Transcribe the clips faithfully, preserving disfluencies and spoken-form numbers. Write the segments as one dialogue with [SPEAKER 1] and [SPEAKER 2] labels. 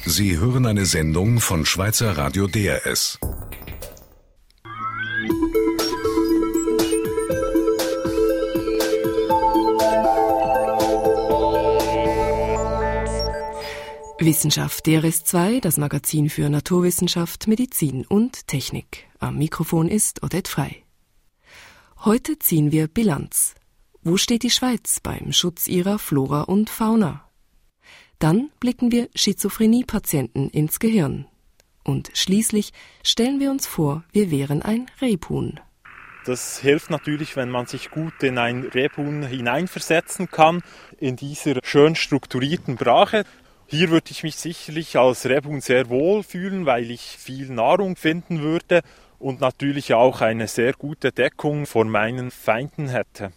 [SPEAKER 1] Sie hören eine Sendung von Schweizer Radio D R S.
[SPEAKER 2] Wissenschaft D R S zwei, das Magazin für Naturwissenschaft, Medizin und Technik. Am Mikrofon ist Odette Frey. Heute ziehen wir Bilanz. Wo steht die Schweiz beim Schutz ihrer Flora und Fauna? Dann blicken wir Schizophrenie-Patienten ins Gehirn. Und schließlich stellen wir uns vor, wir wären ein Rebhuhn.
[SPEAKER 3] Das hilft natürlich, wenn man sich gut in ein Rebhuhn hineinversetzen kann, in dieser schön strukturierten Brache. Hier würde ich mich sicherlich als Rebhuhn sehr wohl fühlen, weil ich viel Nahrung finden würde und natürlich auch eine sehr gute Deckung vor meinen Feinden hätte.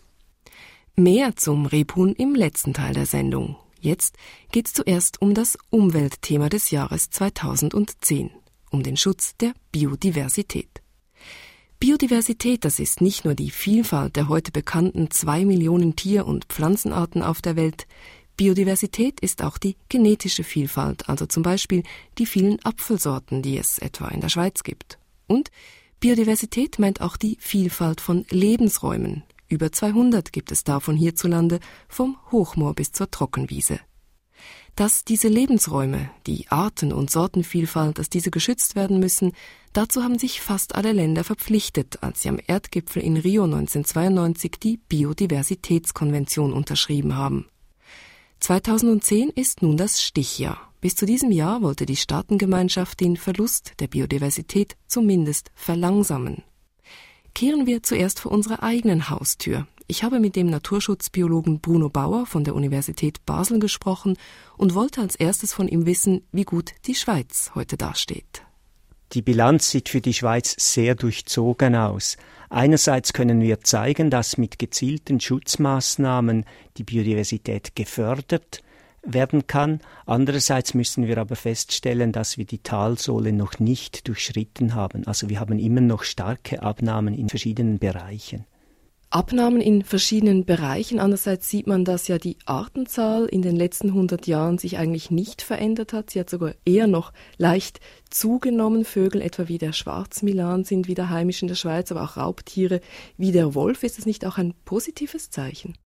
[SPEAKER 2] Mehr zum Rebhuhn im letzten Teil der Sendung. Jetzt geht's zuerst um das Umweltthema des Jahres zweitausendzehn, um den Schutz der Biodiversität. Biodiversität, das ist nicht nur die Vielfalt der heute bekannten zwei Millionen Tier- und Pflanzenarten auf der Welt. Biodiversität ist auch die genetische Vielfalt, also zum Beispiel die vielen Apfelsorten, die es etwa in der Schweiz gibt. Und Biodiversität meint auch die Vielfalt von Lebensräumen. Über zweihundert gibt es davon hierzulande, vom Hochmoor bis zur Trockenwiese. Dass diese Lebensräume, die Arten- und Sortenvielfalt, dass diese geschützt werden müssen, dazu haben sich fast alle Länder verpflichtet, als sie am Erdgipfel in Rio neunzehnhundertzweiundneunzig die Biodiversitätskonvention unterschrieben haben. zweitausendzehn ist nun das Stichjahr. Bis zu diesem Jahr wollte die Staatengemeinschaft den Verlust der Biodiversität zumindest verlangsamen. Kehren wir zuerst vor unsere eigenen Haustür. Ich habe mit dem Naturschutzbiologen Bruno Bauer von der Universität Basel gesprochen und wollte als erstes von ihm wissen, wie gut die Schweiz heute dasteht.
[SPEAKER 4] Die Bilanz sieht für die Schweiz sehr durchzogen aus. Einerseits können wir zeigen, dass mit gezielten Schutzmaßnahmen die Biodiversität gefördert werden kann. Andererseits müssen wir aber feststellen, dass wir die Talsohle noch nicht durchschritten haben. Also wir haben immer noch starke Abnahmen in verschiedenen Bereichen.
[SPEAKER 2] Abnahmen in verschiedenen Bereichen. Andererseits sieht man, dass ja die Artenzahl in den letzten hundert Jahren sich eigentlich nicht verändert hat. Sie hat sogar eher noch leicht zugenommen. Vögel etwa wie der Schwarzmilan sind wieder heimisch in der Schweiz, aber auch Raubtiere wie der Wolf. Ist das nicht auch ein positives Zeichen?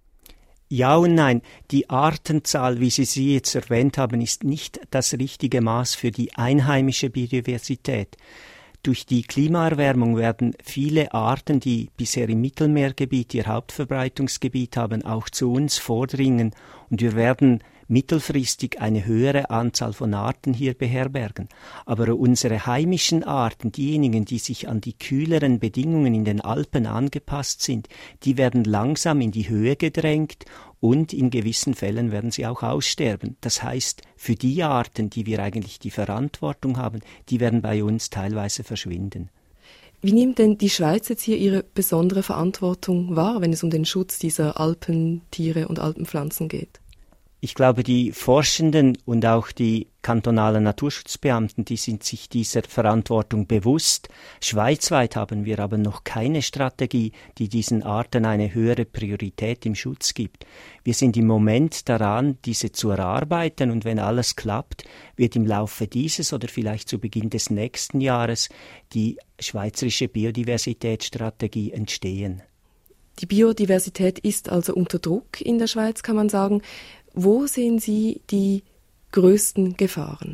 [SPEAKER 4] Ja und nein. Die Artenzahl, wie Sie sie jetzt erwähnt haben, ist nicht das richtige Maß für die einheimische Biodiversität. Durch die Klimaerwärmung werden viele Arten, die bisher im Mittelmeergebiet ihr Hauptverbreitungsgebiet haben, auch zu uns vordringen und wir werden mittelfristig eine höhere Anzahl von Arten hier beherbergen. Aber unsere heimischen Arten, diejenigen, die sich an die kühleren Bedingungen in den Alpen angepasst sind, die werden langsam in die Höhe gedrängt und in gewissen Fällen werden sie auch aussterben. Das heißt, für die Arten, die wir eigentlich die Verantwortung haben, die werden bei uns teilweise verschwinden.
[SPEAKER 2] Wie nimmt denn die Schweiz jetzt hier ihre besondere Verantwortung wahr, wenn es um den Schutz dieser Alpentiere und Alpenpflanzen geht?
[SPEAKER 4] Ich glaube, die Forschenden und auch die kantonalen Naturschutzbeamten, die sind sich dieser Verantwortung bewusst. Schweizweit haben wir aber noch keine Strategie, die diesen Arten eine höhere Priorität im Schutz gibt. Wir sind im Moment daran, diese zu erarbeiten und wenn alles klappt, wird im Laufe dieses oder vielleicht zu Beginn des nächsten Jahres die schweizerische Biodiversitätsstrategie entstehen.
[SPEAKER 2] Die Biodiversität ist also unter Druck in der Schweiz, kann man sagen. Wo sehen Sie die größten Gefahren?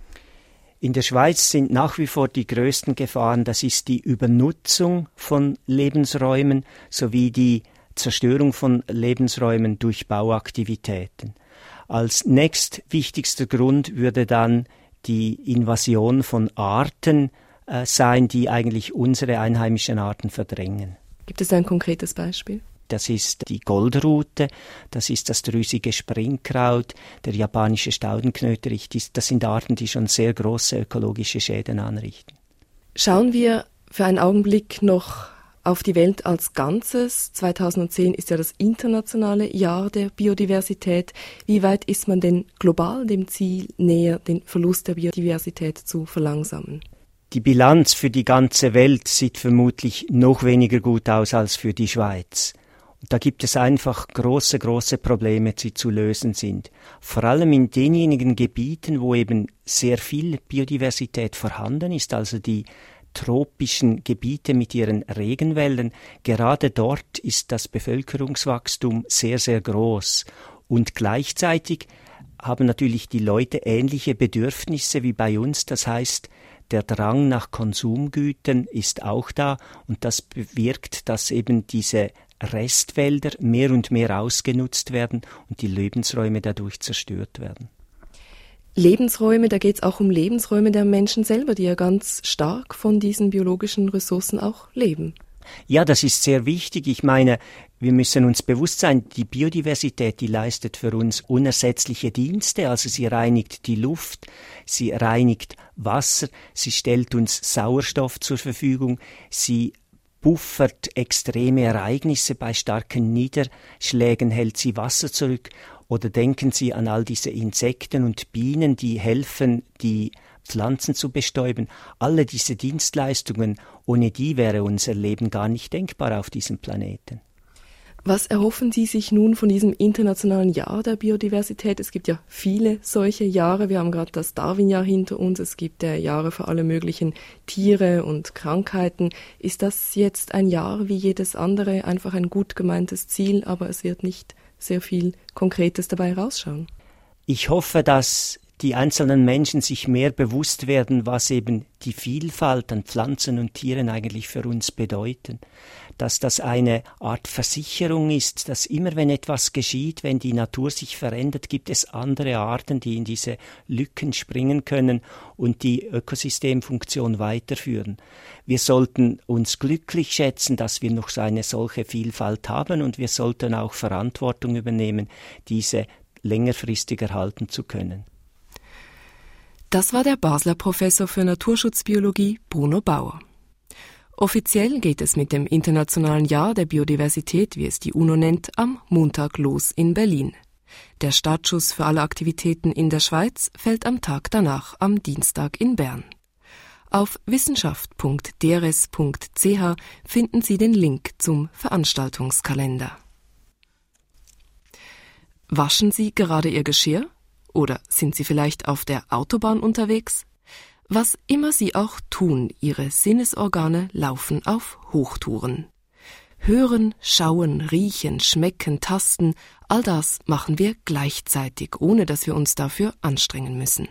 [SPEAKER 4] In der Schweiz sind nach wie vor die größten Gefahren, das ist die Übernutzung von Lebensräumen sowie die Zerstörung von Lebensräumen durch Bauaktivitäten. Als nächstwichtigster Grund würde dann die Invasion von Arten äh, sein, die eigentlich unsere einheimischen Arten verdrängen.
[SPEAKER 2] Gibt es ein konkretes Beispiel?
[SPEAKER 4] Das ist die Goldrute, das ist das drüsige Springkraut, der japanische Staudenknöterich. Das sind Arten, die schon sehr große ökologische Schäden anrichten.
[SPEAKER 2] Schauen wir für einen Augenblick noch auf die Welt als Ganzes. zweitausendzehn ist ja das internationale Jahr der Biodiversität. Wie weit ist man denn global dem Ziel näher, den Verlust der Biodiversität zu verlangsamen?
[SPEAKER 4] Die Bilanz für die ganze Welt sieht vermutlich noch weniger gut aus als für die Schweiz. Da gibt es einfach große, große Probleme, die zu lösen sind. Vor allem in denjenigen Gebieten, wo eben sehr viel Biodiversität vorhanden ist, also die tropischen Gebiete mit ihren Regenwäldern. Gerade dort ist das Bevölkerungswachstum sehr, sehr groß. Und gleichzeitig haben natürlich die Leute ähnliche Bedürfnisse wie bei uns. Das heißt, der Drang nach Konsumgütern ist auch da und das bewirkt, dass eben diese Restwälder mehr und mehr ausgenutzt werden und die Lebensräume dadurch zerstört werden.
[SPEAKER 2] Lebensräume, da geht es auch um Lebensräume der Menschen selber, die ja ganz stark von diesen biologischen Ressourcen auch leben.
[SPEAKER 4] Ja, das ist sehr wichtig. Ich meine, wir müssen uns bewusst sein, die Biodiversität, die leistet für uns unersetzliche Dienste. Also sie reinigt die Luft, sie reinigt Wasser, sie stellt uns Sauerstoff zur Verfügung, sie buffert extreme Ereignisse, bei starken Niederschlägen hält sie Wasser zurück. Oder denken Sie an all diese Insekten und Bienen, die helfen, die Pflanzen zu bestäuben. Alle diese Dienstleistungen, ohne die wäre unser Leben gar nicht denkbar auf diesem Planeten.
[SPEAKER 2] Was erhoffen Sie sich nun von diesem internationalen Jahr der Biodiversität? Es gibt ja viele solche Jahre. Wir haben gerade das Darwin-Jahr hinter uns. Es gibt ja Jahre für alle möglichen Tiere und Krankheiten. Ist das jetzt ein Jahr wie jedes andere, einfach ein gut gemeintes Ziel, aber es wird nicht sehr viel Konkretes dabei rausschauen?
[SPEAKER 4] Ich hoffe, dass die einzelnen Menschen sich mehr bewusst werden, was eben die Vielfalt an Pflanzen und Tieren eigentlich für uns bedeuten. Dass das eine Art Versicherung ist, dass immer wenn etwas geschieht, wenn die Natur sich verändert, gibt es andere Arten, die in diese Lücken springen können und die Ökosystemfunktion weiterführen. Wir sollten uns glücklich schätzen, dass wir noch so eine solche Vielfalt haben und wir sollten auch Verantwortung übernehmen, diese längerfristig erhalten zu können.
[SPEAKER 2] Das war der Basler Professor für Naturschutzbiologie Bruno Bauer. Offiziell geht es mit dem Internationalen Jahr der Biodiversität, wie es die UNO nennt, am Montag los in Berlin. Der Startschuss für alle Aktivitäten in der Schweiz fällt am Tag danach am Dienstag in Bern. Auf wissenschaft punkt d r s punkt c h finden Sie den Link zum Veranstaltungskalender. Waschen Sie gerade Ihr Geschirr? Oder sind Sie vielleicht auf der Autobahn unterwegs? Was immer Sie auch tun, Ihre Sinnesorgane laufen auf Hochtouren. Hören, schauen, riechen, schmecken, tasten, all das machen wir gleichzeitig, ohne dass wir uns dafür anstrengen müssen.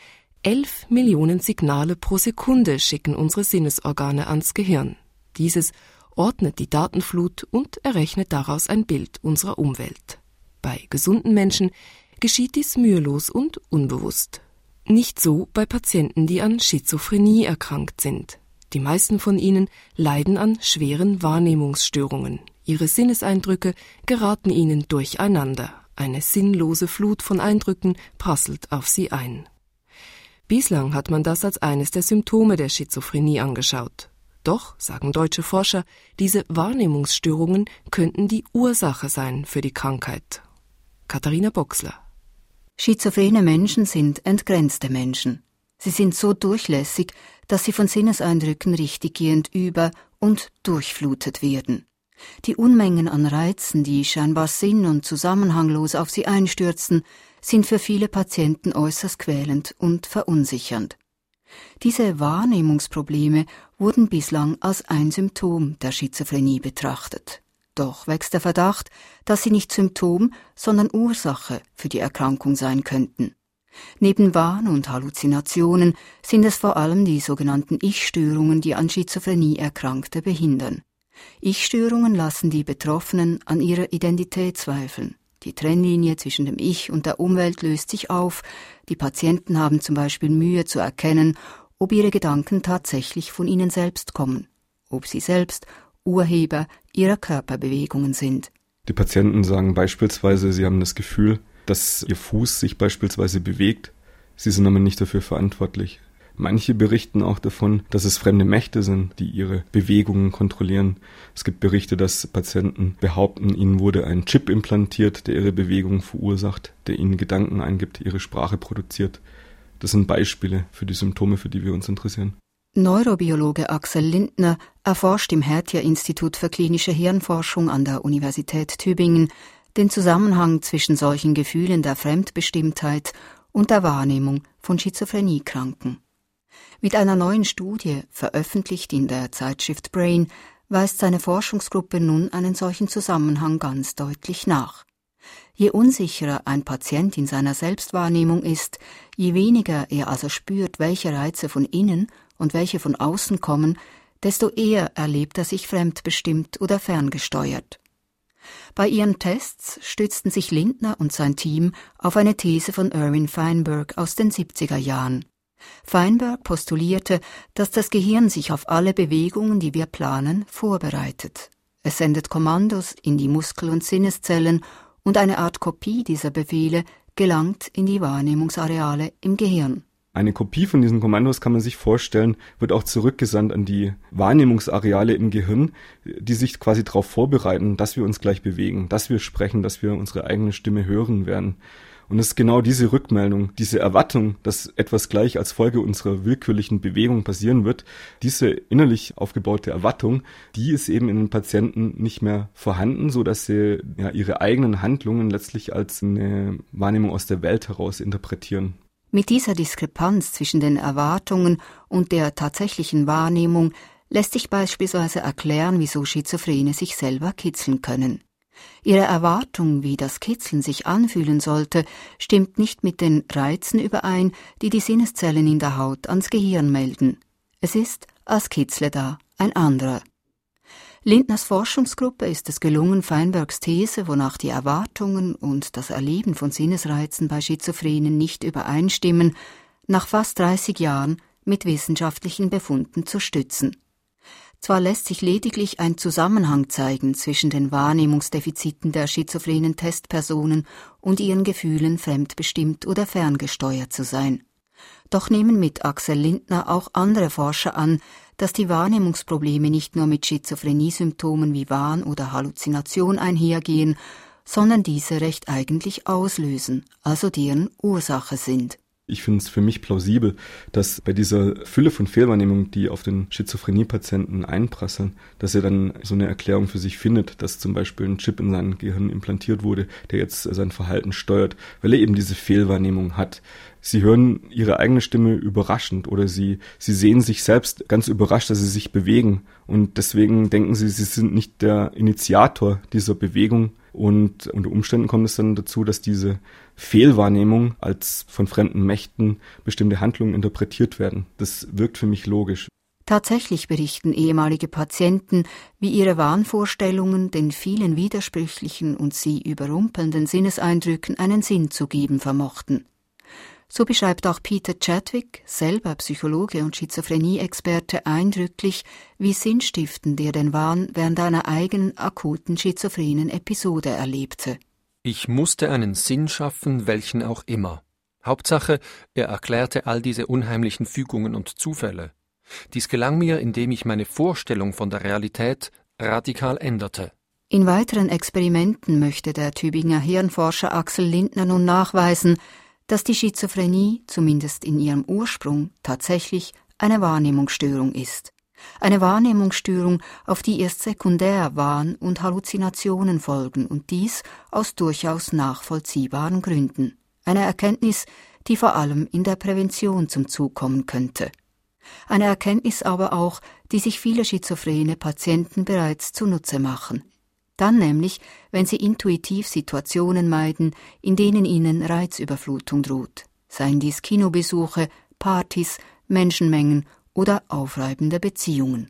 [SPEAKER 2] Elf Millionen Signale pro Sekunde schicken unsere Sinnesorgane ans Gehirn. Dieses ordnet die Datenflut und errechnet daraus ein Bild unserer Umwelt. Bei gesunden Menschen geschieht dies mühelos und unbewusst. Nicht so bei Patienten, die an Schizophrenie erkrankt sind. Die meisten von ihnen leiden an schweren Wahrnehmungsstörungen. Ihre Sinneseindrücke geraten ihnen durcheinander. Eine sinnlose Flut von Eindrücken prasselt auf sie ein. Bislang hat man das als eines der Symptome der Schizophrenie angeschaut. Doch, sagen deutsche Forscher, diese Wahrnehmungsstörungen könnten die Ursache sein für die Krankheit. Katharina Boxler.
[SPEAKER 5] Schizophrene Menschen sind entgrenzte Menschen. Sie sind so durchlässig, dass sie von Sinneseindrücken richtiggehend über- und durchflutet werden. Die Unmengen an Reizen, die scheinbar sinn- und zusammenhanglos auf sie einstürzen, sind für viele Patienten äußerst quälend und verunsichernd. Diese Wahrnehmungsprobleme wurden bislang als ein Symptom der Schizophrenie betrachtet. Doch wächst der Verdacht, dass sie nicht Symptom, sondern Ursache für die Erkrankung sein könnten. Neben Wahn- und Halluzinationen sind es vor allem die sogenannten Ich-Störungen, die an Schizophrenie Erkrankte behindern. Ich-Störungen lassen die Betroffenen an ihrer Identität zweifeln. Die Trennlinie zwischen dem Ich und der Umwelt löst sich auf. Die Patienten haben zum Beispiel Mühe zu erkennen, ob ihre Gedanken tatsächlich von ihnen selbst kommen, ob sie selbst Urheber ihrer Körperbewegungen sind.
[SPEAKER 6] Die Patienten sagen beispielsweise, sie haben das Gefühl, dass ihr Fuß sich beispielsweise bewegt. Sie sind aber nicht dafür verantwortlich. Manche berichten auch davon, dass es fremde Mächte sind, die ihre Bewegungen kontrollieren. Es gibt Berichte, dass Patienten behaupten, ihnen wurde ein Chip implantiert, der ihre Bewegungen verursacht, der ihnen Gedanken eingibt, ihre Sprache produziert. Das sind Beispiele für die Symptome, für die wir uns interessieren.
[SPEAKER 5] Neurobiologe Axel Lindner erforscht im Hertie-Institut für klinische Hirnforschung an der Universität Tübingen den Zusammenhang zwischen solchen Gefühlen der Fremdbestimmtheit und der Wahrnehmung von Schizophreniekranken. Mit einer neuen Studie, veröffentlicht in der Zeitschrift Brain, weist seine Forschungsgruppe nun einen solchen Zusammenhang ganz deutlich nach. Je unsicherer ein Patient in seiner Selbstwahrnehmung ist, je weniger er also spürt, welche Reize von innen und welche von außen kommen, desto eher erlebt er sich fremdbestimmt oder ferngesteuert. Bei ihren Tests stützten sich Lindner und sein Team auf eine These von Irving Feinberg aus den siebziger Jahren. Feinberg postulierte, dass das Gehirn sich auf alle Bewegungen, die wir planen, vorbereitet. Es sendet Kommandos in die Muskel- und Sinneszellen und eine Art Kopie dieser Befehle gelangt in die Wahrnehmungsareale im Gehirn.
[SPEAKER 6] Eine Kopie von diesen Kommandos, kann man sich vorstellen, wird auch zurückgesandt an die Wahrnehmungsareale im Gehirn, die sich quasi darauf vorbereiten, dass wir uns gleich bewegen, dass wir sprechen, dass wir unsere eigene Stimme hören werden. Und es ist genau diese Rückmeldung, diese Erwartung, dass etwas gleich als Folge unserer willkürlichen Bewegung passieren wird, diese innerlich aufgebaute Erwartung, die ist eben in den Patienten nicht mehr vorhanden, so dass sie ja ihre eigenen Handlungen letztlich als eine Wahrnehmung aus der Welt heraus interpretieren.
[SPEAKER 5] Mit dieser Diskrepanz zwischen den Erwartungen und der tatsächlichen Wahrnehmung lässt sich beispielsweise erklären, wieso Schizophrene sich selber kitzeln können. Ihre Erwartung, wie das Kitzeln sich anfühlen sollte, stimmt nicht mit den Reizen überein, die die Sinneszellen in der Haut ans Gehirn melden. Es ist, als kitzle da ein anderer. Lindners Forschungsgruppe ist es gelungen, Feinbergs These, wonach die Erwartungen und das Erleben von Sinnesreizen bei Schizophrenen nicht übereinstimmen, nach fast dreißig Jahren mit wissenschaftlichen Befunden zu stützen. Zwar lässt sich lediglich ein Zusammenhang zeigen zwischen den Wahrnehmungsdefiziten der schizophrenen Testpersonen und ihren Gefühlen, fremdbestimmt oder ferngesteuert zu sein. Doch nehmen mit Axel Lindner auch andere Forscher an, dass die Wahrnehmungsprobleme nicht nur mit Schizophrenie-Symptomen wie Wahn oder Halluzination einhergehen, sondern diese recht eigentlich auslösen, also deren Ursache sind.
[SPEAKER 6] Ich finde es für mich plausibel, dass bei dieser Fülle von Fehlwahrnehmungen, die auf den Schizophrenie-Patienten einprasseln, dass er dann so eine Erklärung für sich findet, dass zum Beispiel ein Chip in sein Gehirn implantiert wurde, der jetzt sein Verhalten steuert, weil er eben diese Fehlwahrnehmung hat. Sie hören ihre eigene Stimme überraschend oder sie, sie sehen sich selbst ganz überrascht, dass sie sich bewegen und deswegen denken sie, sie sind nicht der Initiator dieser Bewegung und unter Umständen kommt es dann dazu, dass diese Fehlwahrnehmung als von fremden Mächten bestimmte Handlungen interpretiert werden. Das wirkt für mich logisch.
[SPEAKER 5] Tatsächlich berichten ehemalige Patienten, wie ihre Wahnvorstellungen den vielen widersprüchlichen und sie überrumpelnden Sinneseindrücken einen Sinn zu geben vermochten. So beschreibt auch Peter Chadwick, selber Psychologe und Schizophrenie-Experte, eindrücklich, wie sinnstiftend er den Wahn während einer eigenen akuten schizophrenen Episode erlebte.
[SPEAKER 7] Ich musste einen Sinn schaffen, welchen auch immer. Hauptsache, er erklärte all diese unheimlichen Fügungen und Zufälle. Dies gelang mir, indem ich meine Vorstellung von der Realität radikal änderte.
[SPEAKER 5] In weiteren Experimenten möchte der Tübinger Hirnforscher Axel Lindner nun nachweisen, dass die Schizophrenie, zumindest in ihrem Ursprung, tatsächlich eine Wahrnehmungsstörung ist. Eine Wahrnehmungsstörung, auf die erst sekundär Wahn und Halluzinationen folgen und dies aus durchaus nachvollziehbaren Gründen. Eine Erkenntnis, die vor allem in der Prävention zum Zug kommen könnte. Eine Erkenntnis aber auch, die sich viele schizophrene Patienten bereits zunutze machen. Dann nämlich, wenn sie intuitiv Situationen meiden, in denen ihnen Reizüberflutung droht, seien dies Kinobesuche, Partys, Menschenmengen oder aufreibende Beziehungen.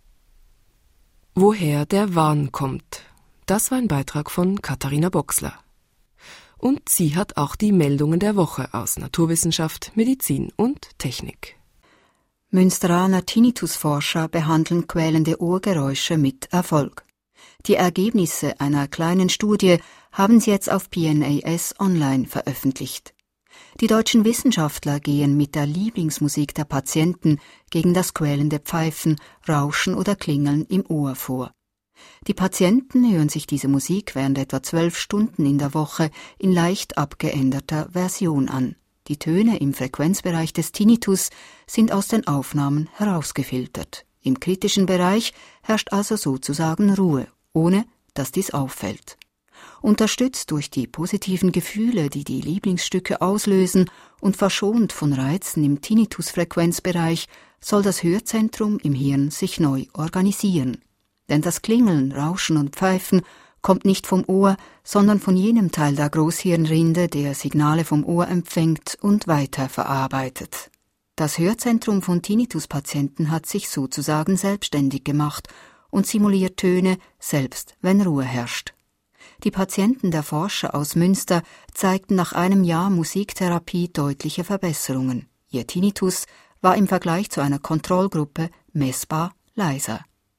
[SPEAKER 2] Woher der Wahn kommt, das war ein Beitrag von Katharina Boxler. Und sie hat auch die Meldungen der Woche aus Naturwissenschaft, Medizin und Technik.
[SPEAKER 5] Münsteraner Tinnitusforscher behandeln quälende Ohrgeräusche mit Erfolg. Die Ergebnisse einer kleinen Studie haben sie jetzt auf P N A S Online veröffentlicht. Die deutschen Wissenschaftler gehen mit der Lieblingsmusik der Patienten gegen das quälende Pfeifen, Rauschen oder Klingeln im Ohr vor. Die Patienten hören sich diese Musik während etwa zwölf Stunden in der Woche in leicht abgeänderter Version an. Die Töne im Frequenzbereich des Tinnitus sind aus den Aufnahmen herausgefiltert. Im kritischen Bereich herrscht also sozusagen Ruhe, ohne dass dies auffällt. Unterstützt durch die positiven Gefühle, die die Lieblingsstücke auslösen und verschont von Reizen im Tinnitus-Frequenzbereich, soll das Hörzentrum im Hirn sich neu organisieren. Denn das Klingeln, Rauschen und Pfeifen kommt nicht vom Ohr, sondern von jenem Teil der Großhirnrinde, der Signale vom Ohr empfängt und weiterverarbeitet. Das Hörzentrum von Tinnitus-Patienten hat sich sozusagen selbstständig gemacht und simuliert Töne, selbst wenn Ruhe herrscht. Die Patienten der Forscher aus Münster zeigten nach einem Jahr Musiktherapie deutliche Verbesserungen. Ihr Tinnitus war im Vergleich zu einer Kontrollgruppe messbar leiser.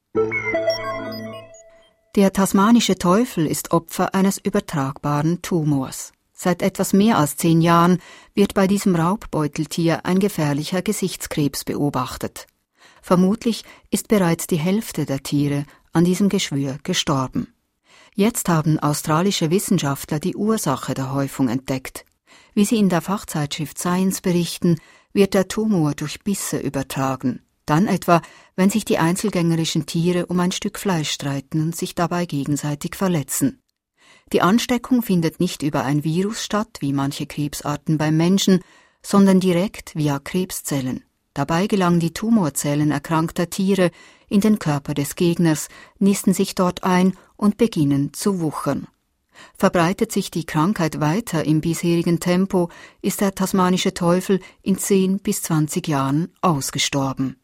[SPEAKER 5] Der tasmanische Teufel ist Opfer eines übertragbaren Tumors. Seit etwas mehr als zehn Jahren wird bei diesem Raubbeuteltier ein gefährlicher Gesichtskrebs beobachtet. Vermutlich ist bereits die Hälfte der Tiere an diesem Geschwür gestorben. Jetzt haben australische Wissenschaftler die Ursache der Häufung entdeckt. Wie sie in der Fachzeitschrift Science berichten, wird der Tumor durch Bisse übertragen. Dann etwa, wenn sich die einzelgängerischen Tiere um ein Stück Fleisch streiten und sich dabei gegenseitig verletzen. Die Ansteckung findet nicht über ein Virus statt, wie manche Krebsarten beim Menschen, sondern direkt via Krebszellen. Dabei gelangen die Tumorzellen erkrankter Tiere in den Körper des Gegners, nisten sich dort ein und beginnen zu wuchern. Verbreitet sich die Krankheit weiter im bisherigen Tempo, ist der tasmanische Teufel in zehn bis zwanzig Jahren ausgestorben.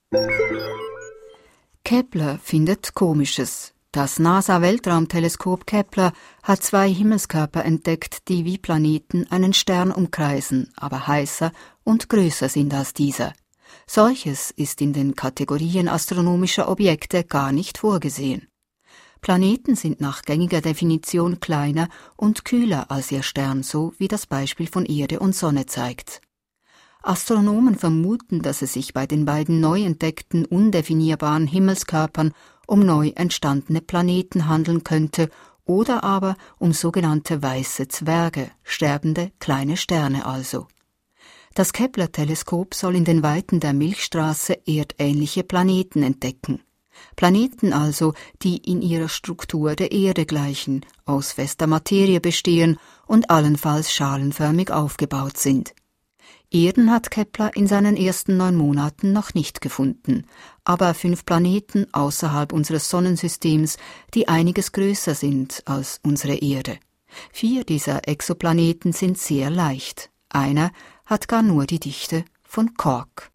[SPEAKER 5] Kepler findet Komisches. Das NASA-Weltraumteleskop Kepler hat zwei Himmelskörper entdeckt, die wie Planeten einen Stern umkreisen, aber heißer und größer sind als dieser. Solches ist in den Kategorien astronomischer Objekte gar nicht vorgesehen. Planeten sind nach gängiger Definition kleiner und kühler als ihr Stern, so wie das Beispiel von Erde und Sonne zeigt. Astronomen vermuten, dass es sich bei den beiden neu entdeckten undefinierbaren Himmelskörpern um neu entstandene Planeten handeln könnte oder aber um sogenannte weiße Zwerge, sterbende kleine Sterne also. Das Kepler-Teleskop soll in den Weiten der Milchstraße erdähnliche Planeten entdecken. Planeten also, die in ihrer Struktur der Erde gleichen, aus fester Materie bestehen und allenfalls schalenförmig aufgebaut sind. Erden hat Kepler in seinen ersten neun Monaten noch nicht gefunden, aber fünf Planeten außerhalb unseres Sonnensystems, die einiges größer sind als unsere Erde. Vier dieser Exoplaneten sind sehr leicht. Einer hat gar nur die Dichte von Kork.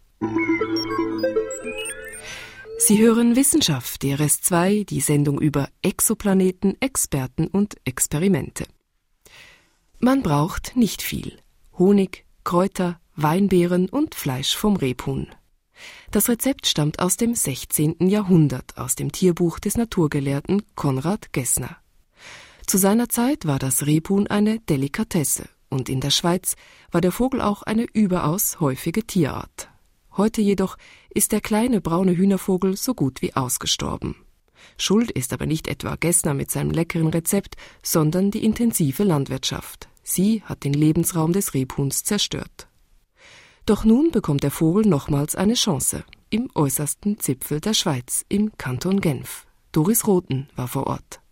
[SPEAKER 2] Sie hören Wissenschaft, D R S zwei, die Sendung über Exoplaneten, Experten und Experimente. Man braucht nicht viel. Honig, Kräuter, Weinbeeren und Fleisch vom Rebhuhn. Das Rezept stammt aus dem sechzehnten Jahrhundert, aus dem Tierbuch des Naturgelehrten Konrad Gessner. Zu seiner Zeit war das Rebhuhn eine Delikatesse und in der Schweiz war der Vogel auch eine überaus häufige Tierart. Heute jedoch ist der kleine braune Hühnervogel so gut wie ausgestorben. Schuld ist aber nicht etwa Gessner mit seinem leckeren Rezept, sondern die intensive Landwirtschaft. Sie hat den Lebensraum des Rebhuhns zerstört. Doch nun bekommt der Vogel nochmals eine Chance, im äußersten Zipfel der Schweiz, im Kanton Genf. Doris Rothen war vor Ort.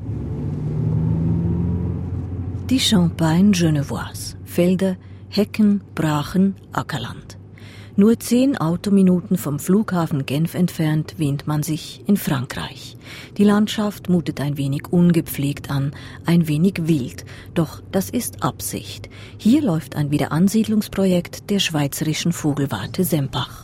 [SPEAKER 8] Die Champagne Genevoise. Felder, Hecken, Brachen, Ackerland. Nur zehn Autominuten vom Flughafen Genf entfernt wähnt man sich in Frankreich. Die Landschaft mutet ein wenig ungepflegt an, ein wenig wild, doch das ist Absicht. Hier läuft ein Wiederansiedlungsprojekt der Schweizerischen Vogelwarte Sempach.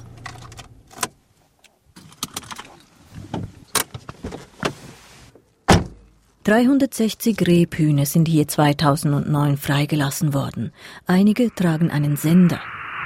[SPEAKER 8] dreihundertsechzig Rebhühner sind hier zweitausendneun freigelassen worden. Einige tragen einen Sender.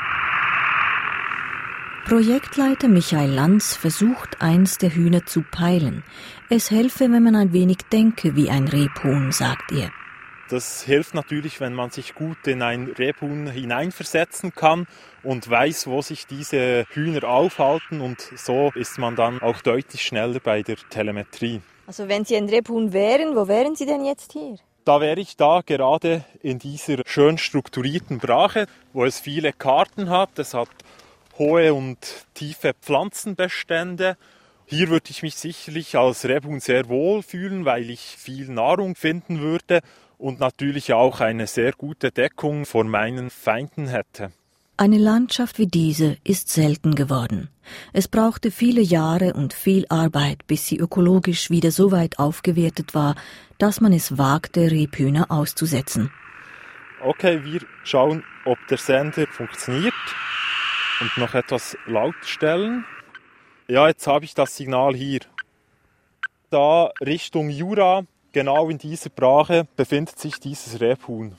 [SPEAKER 8] Projektleiter Michael Lanz versucht, eins der Hühner zu peilen. Es helfe, wenn man ein wenig denke wie ein Rebhuhn, sagt er.
[SPEAKER 3] Das hilft natürlich, wenn man sich gut in ein Rebhuhn hineinversetzen kann und weiß, wo sich diese Hühner aufhalten, und so ist man dann auch deutlich schneller bei der Telemetrie.
[SPEAKER 9] Also wenn Sie ein Rebhuhn wären, wo wären Sie denn jetzt hier?
[SPEAKER 3] Da wäre ich da gerade in dieser schön strukturierten Brache, wo es viele Karten hat. Es hat hohe und tiefe Pflanzenbestände. Hier würde ich mich sicherlich als Rebhuhn sehr wohl fühlen, weil ich viel Nahrung finden würde und natürlich auch eine sehr gute Deckung vor meinen Feinden hätte.
[SPEAKER 8] Eine Landschaft wie diese ist selten geworden. Es brauchte viele Jahre und viel Arbeit, bis sie ökologisch wieder so weit aufgewertet war, dass man es wagte, Rebhühner auszusetzen.
[SPEAKER 3] Okay, wir schauen, ob der Sender funktioniert und noch etwas laut stellen. Ja, jetzt habe ich das Signal hier. Da Richtung Jura, genau in dieser Brache, befindet sich dieses Rebhuhn.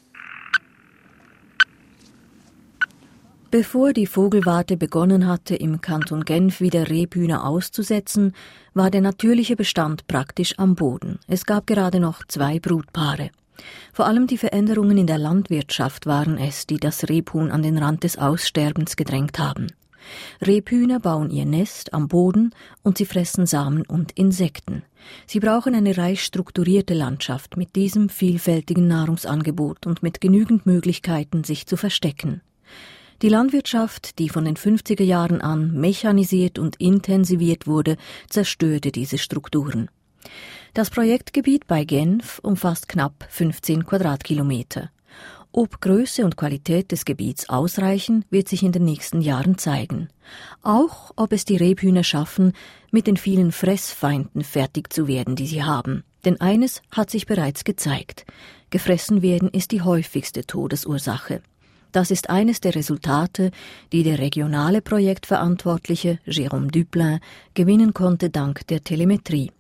[SPEAKER 8] Bevor die Vogelwarte begonnen hatte, im Kanton Genf wieder Rebhühner auszusetzen, war der natürliche Bestand praktisch am Boden. Es gab gerade noch zwei Brutpaare. Vor allem die Veränderungen in der Landwirtschaft waren es, die das Rebhuhn an den Rand des Aussterbens gedrängt haben. Rebhühner bauen ihr Nest am Boden und sie fressen Samen und Insekten. Sie brauchen eine reich strukturierte Landschaft mit diesem vielfältigen Nahrungsangebot und mit genügend Möglichkeiten, sich zu verstecken. Die Landwirtschaft, die von den fünfziger Jahren an mechanisiert und intensiviert wurde, zerstörte diese Strukturen. Das Projektgebiet bei Genf umfasst knapp fünfzehn Quadratkilometer. Ob Größe und Qualität des Gebiets ausreichen, wird sich in den nächsten Jahren zeigen. Auch ob es die Rebhühner schaffen, mit den vielen Fressfeinden fertig zu werden, die sie haben. Denn eines hat sich bereits gezeigt: Gefressen werden ist die häufigste Todesursache. Das ist eines der Resultate, die der regionale Projektverantwortliche Jérôme Duplain gewinnen konnte dank der Telemetrie.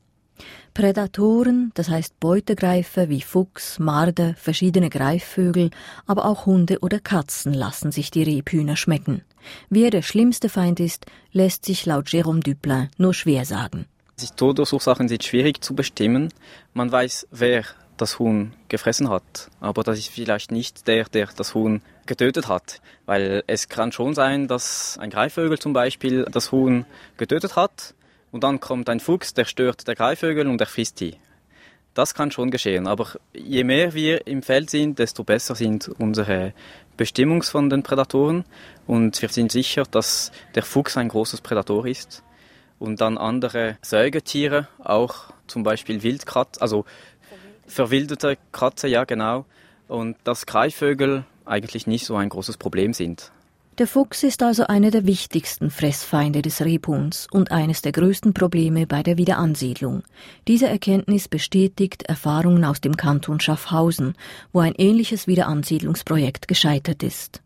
[SPEAKER 8] Prädatoren, das heißt Beutegreifer wie Fuchs, Marder, verschiedene Greifvögel, aber auch Hunde oder Katzen lassen sich die Rebhühner schmecken. Wer der schlimmste Feind ist, lässt sich laut Jérôme Duplain nur schwer sagen.
[SPEAKER 9] Die Todesursachen sind schwierig zu bestimmen. Man weiß, wer das Huhn gefressen hat, aber das ist vielleicht nicht der, der das Huhn getötet hat, weil es kann schon sein, dass ein Greifvögel zum Beispiel das Huhn getötet hat und dann kommt ein Fuchs, der stört der Greifvögel und er frisst die. Das kann schon geschehen, aber je mehr wir im Feld sind, desto besser sind unsere Bestimmungs von den Prädatoren und wir sind sicher, dass der Fuchs ein großes Prädator ist und dann andere Säugetiere, auch zum Beispiel Wildkatzen, also verwilderte Katze, ja genau, und dass Greifvögel eigentlich nicht so ein großes Problem sind.
[SPEAKER 8] Der Fuchs ist also einer der wichtigsten Fressfeinde des Rebhuhns und eines der größten Probleme bei der Wiederansiedlung. Diese Erkenntnis bestätigt Erfahrungen aus dem Kanton Schaffhausen, wo ein ähnliches Wiederansiedlungsprojekt gescheitert ist.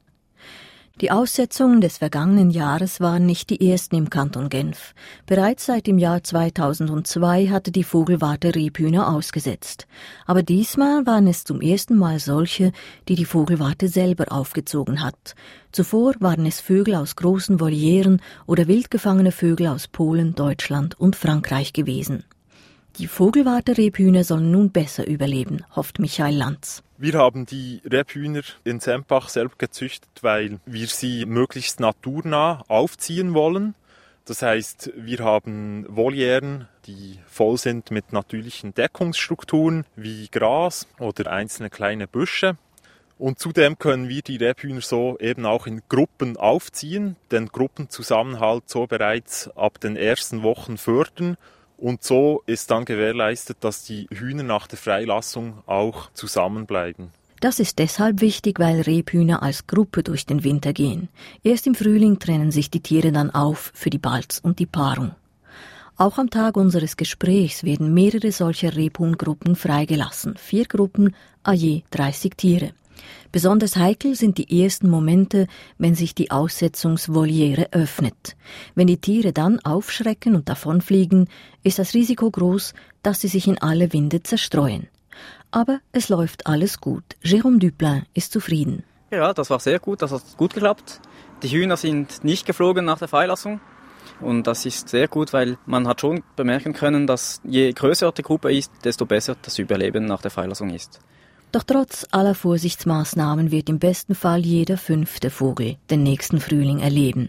[SPEAKER 8] Die Aussetzungen des vergangenen Jahres waren nicht die ersten im Kanton Genf. Bereits seit dem Jahr zweitausendzwei hatte die Vogelwarte Rebhühner ausgesetzt. Aber diesmal waren es zum ersten Mal solche, die die Vogelwarte selber aufgezogen hat. Zuvor waren es Vögel aus großen Volieren oder wild gefangene Vögel aus Polen, Deutschland und Frankreich gewesen. Die Vogelwarte-Rebhühner sollen nun besser überleben, hofft Michael Lanz.
[SPEAKER 3] Wir haben die Rebhühner in Sempach selbst gezüchtet, weil wir sie möglichst naturnah aufziehen wollen. Das heißt, wir haben Volieren, die voll sind mit natürlichen Deckungsstrukturen wie Gras oder einzelne kleine Büsche. Und zudem können wir die Rebhühner so eben auch in Gruppen aufziehen, den Gruppenzusammenhalt so bereits ab den ersten Wochen fördern. Und so ist dann gewährleistet, dass die Hühner nach der Freilassung auch zusammenbleiben.
[SPEAKER 8] Das ist deshalb wichtig, weil Rebhühner als Gruppe durch den Winter gehen. Erst im Frühling trennen sich die Tiere dann auf für die Balz und die Paarung. Auch am Tag unseres Gesprächs werden mehrere solcher Rebhuhngruppen freigelassen. Vier Gruppen, à je dreißig Tiere. Besonders heikel sind die ersten Momente, wenn sich die Aussetzungsvoliere öffnet. Wenn die Tiere dann aufschrecken und davonfliegen, ist das Risiko groß, dass sie sich in alle Winde zerstreuen. Aber es läuft alles gut. Jérôme Duplain ist zufrieden.
[SPEAKER 9] Ja, das war sehr gut, das hat gut geklappt. Die Hühner sind nicht geflogen nach der Freilassung. Und das ist sehr gut, weil man hat schon bemerken können, dass je größer die Gruppe ist, desto besser das Überleben nach der Freilassung ist.
[SPEAKER 8] Doch trotz aller Vorsichtsmaßnahmen wird im besten Fall jeder fünfte Vogel den nächsten Frühling erleben.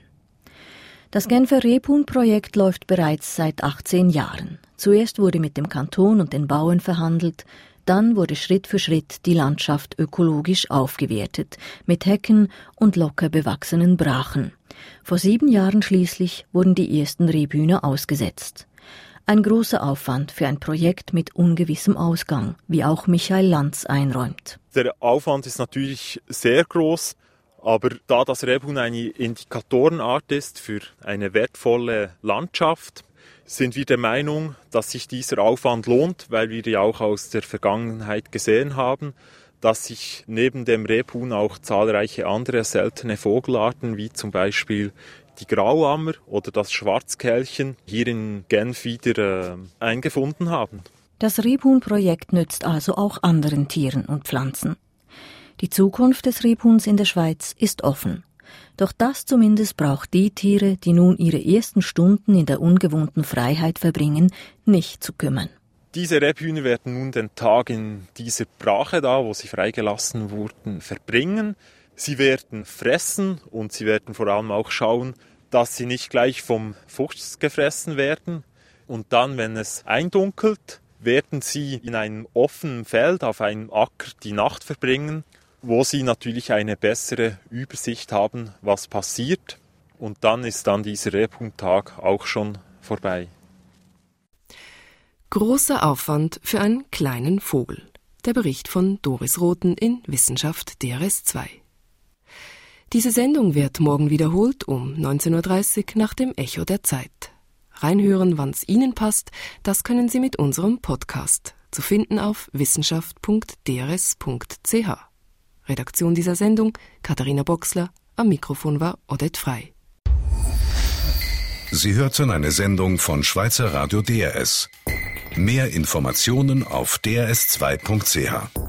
[SPEAKER 8] Das Genfer Rebhuhn-Projekt läuft bereits seit achtzehn Jahren. Zuerst wurde mit dem Kanton und den Bauern verhandelt, Dann wurde Schritt für Schritt die Landschaft ökologisch aufgewertet, mit Hecken und locker bewachsenen Brachen. Vor sieben Jahren schließlich wurden die ersten Rebhühner ausgesetzt. Ein großer Aufwand für ein Projekt mit ungewissem Ausgang, wie auch Michael Lanz einräumt.
[SPEAKER 3] Der Aufwand ist natürlich sehr groß, aber da das Rebhuhn eine Indikatorenart ist für eine wertvolle Landschaft, sind wir der Meinung, dass sich dieser Aufwand lohnt, weil wir ja auch aus der Vergangenheit gesehen haben, dass sich neben dem Rebhuhn auch zahlreiche andere seltene Vogelarten, wie zum Beispiel die Grauammer oder das Schwarzkehlchen, hier in Genf wieder äh, eingefunden haben.
[SPEAKER 8] Das Rebhuhn-Projekt nützt also auch anderen Tieren und Pflanzen. Die Zukunft des Rebhuhns in der Schweiz ist offen. Doch das zumindest braucht die Tiere, die nun ihre ersten Stunden in der ungewohnten Freiheit verbringen, nicht zu kümmern.
[SPEAKER 3] Diese Rebhühner werden nun den Tag in dieser Brache da, wo sie freigelassen wurden, verbringen. Sie werden fressen und sie werden vor allem auch schauen, dass sie nicht gleich vom Fuchs gefressen werden. Und dann, wenn es eindunkelt, werden sie in einem offenen Feld auf einem Acker die Nacht verbringen, wo sie natürlich eine bessere Übersicht haben, was passiert. Und dann ist dann dieser Rebhuhntag auch schon vorbei.
[SPEAKER 2] Großer Aufwand für einen kleinen Vogel. Der Bericht von Doris Rothen in Wissenschaft D R S zwei. Diese Sendung wird morgen wiederholt um neunzehn Uhr dreißig nach dem Echo der Zeit. Reinhören, wann's Ihnen passt, das können Sie mit unserem Podcast, zu finden auf wissenschaft punkt d r s punkt c h. Redaktion dieser Sendung Katharina Boxler, am Mikrofon war Odette Frei.
[SPEAKER 1] Sie hörten eine Sendung von Schweizer Radio D R S. Mehr Informationen auf d r s zwei punkt c h.